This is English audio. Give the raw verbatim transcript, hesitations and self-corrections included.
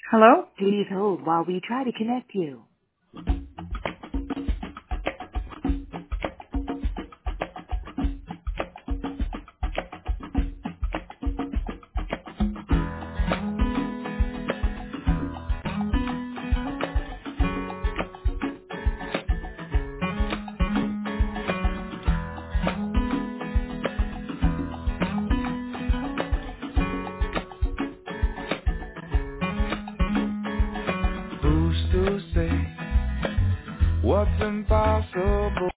Hello? Please hold while we try to connect you. Who's to say what's impossible?